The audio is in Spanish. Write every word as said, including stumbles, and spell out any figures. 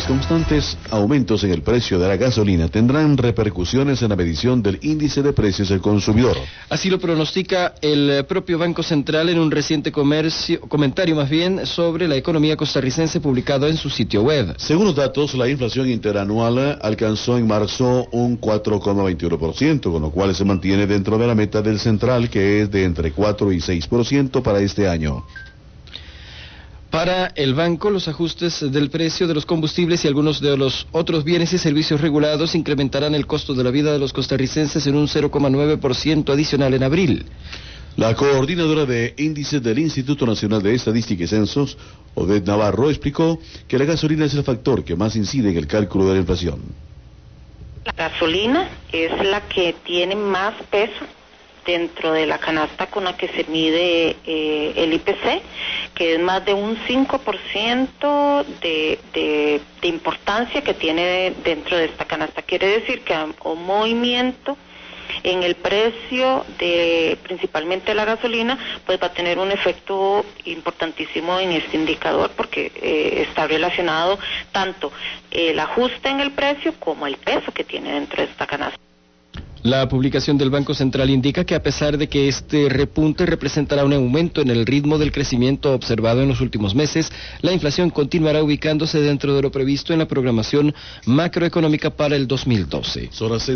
Los constantes aumentos en el precio de la gasolina tendrán repercusiones en la medición del índice de precios del consumidor. Así lo pronostica el propio Banco Central en un reciente comercio, comentario más bien sobre la economía costarricense publicado en su sitio web. Según los datos, la inflación interanual alcanzó en marzo un cuatro coma veintiuno por ciento, con lo cual se mantiene dentro de la meta del central, que es de entre cuatro y seis por ciento para este año. Para el banco, los ajustes del precio de los combustibles y algunos de los otros bienes y servicios regulados incrementarán el costo de la vida de los costarricenses en un cero coma nueve por ciento adicional en abril. La coordinadora de índices del Instituto Nacional de Estadística y Censos, Odette Navarro, explicó que la gasolina es el factor que más incide en el cálculo de la inflación. La gasolina es la que tiene más peso dentro de la canasta con la que se mide eh, el I P C, que es más de un cinco por ciento de, de, de importancia que tiene dentro de esta canasta. Quiere decir que un movimiento en el precio de principalmente la gasolina pues va a tener un efecto importantísimo en este indicador, porque eh, está relacionado tanto el ajuste en el precio como el peso que tiene dentro de esta canasta. La publicación del Banco Central indica que a pesar de que este repunte representará un aumento en el ritmo del crecimiento observado en los últimos meses, la inflación continuará ubicándose dentro de lo previsto en la programación macroeconómica para el dos mil doce.